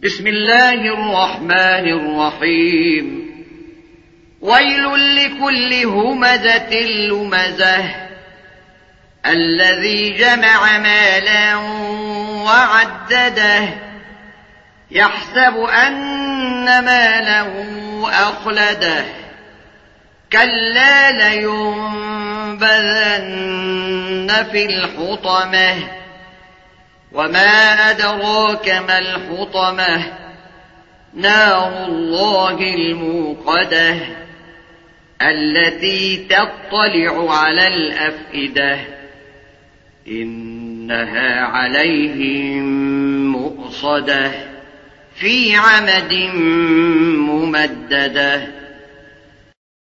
بسم الله الرحمن الرحيم ويل لكل همزة لمزة الذي جمع مالا وعدده يحسب أن ماله أخلده كلا لينبذن في الحطمة وما أدراك ما الحطمة نار الله الموقدة التي تطلع على الأفئدة إنها عليهم مؤصدة في عمد ممددة.